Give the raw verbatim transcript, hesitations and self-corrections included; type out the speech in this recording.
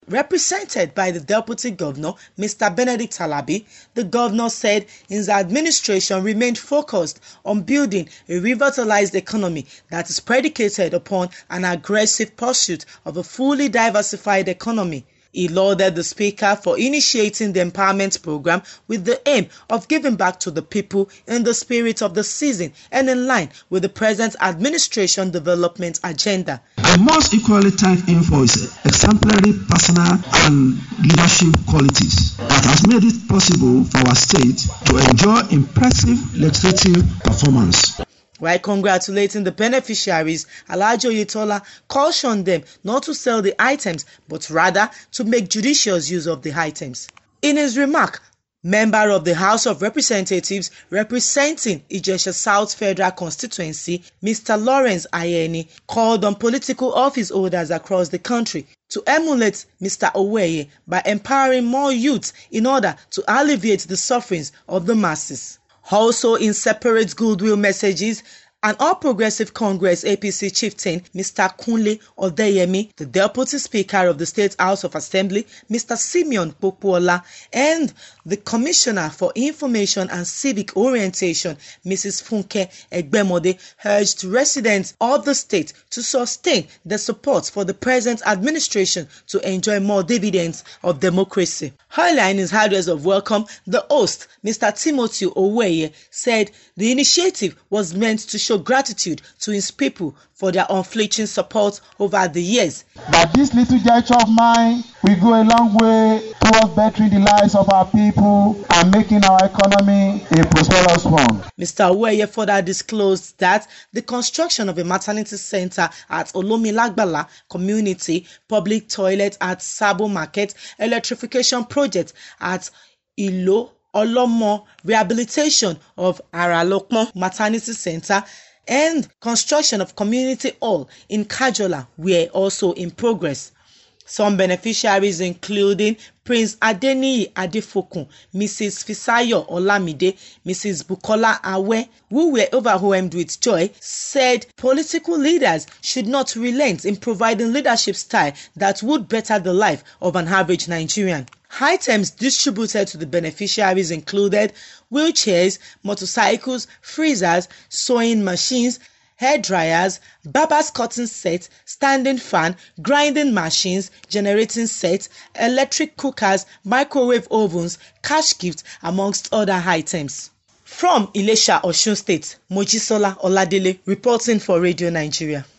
Represented by the Deputy Governor, Mister Benedict Alabi, the Governor said his administration remained focused on building a revitalized economy that is predicated upon an aggressive pursuit of a fully diversified economy. He lauded the Speaker for initiating the empowerment program with the aim of giving back to the people in the spirit of the season and in line with the present administration development agenda. I must equally thank him for his exemplary personal and leadership qualities that has made it possible for our state to enjoy impressive legislative performance. While congratulating the beneficiaries, Alhaji Oyetola cautioned them not to sell the items, but rather to make judicious use of the items. In his remark, member of the House of Representatives representing Ijesha South Federal Constituency, Mister Lawrence Ayeni, called on political office holders across the country to emulate Mister Oweye by empowering more youths in order to alleviate the sufferings of the masses. Also in separate goodwill messages, an All Progressive Congress A P C chieftain, Mister Kunle Odeyemi, the Deputy Speaker of the State House of Assembly, Mister Simeon Popola, and the Commissioner for Information and Civic Orientation, Missus Funke Egbemode, urged residents of the state to sustain their support for the present administration to enjoy more dividends of democracy. Earlier in his address of welcome, the host, Mister Timothy Oweye, said the initiative was meant to show gratitude to his people for their unflinching support over the years. But this little gesture of mine will go a long way towards bettering the lives of our people and making our economy a prosperous one. Mister Oweye further disclosed that the construction of a maternity center at Olomilagbala Community, public toilet at Sabo Market, electrification project at Ilo Olomo, rehabilitation of Aralokmo Maternity Center, and construction of community hall in Kajola were also in progress. Some beneficiaries including Prince Adeniyi Adefokun, Missus Fisayo Olamide, Missus Bukola Awe, who were overwhelmed with joy, said political leaders should not relent in providing leadership style that would better the life of an average Nigerian. Items distributed to the beneficiaries included wheelchairs, motorcycles, freezers, sewing machines, hair dryers, barber's cutting set, standing fan, grinding machines, generating sets, electric cookers, microwave ovens, cash gifts, amongst other items. From Ilesha, Osun State, Mojisola Oladele reporting for Radio Nigeria.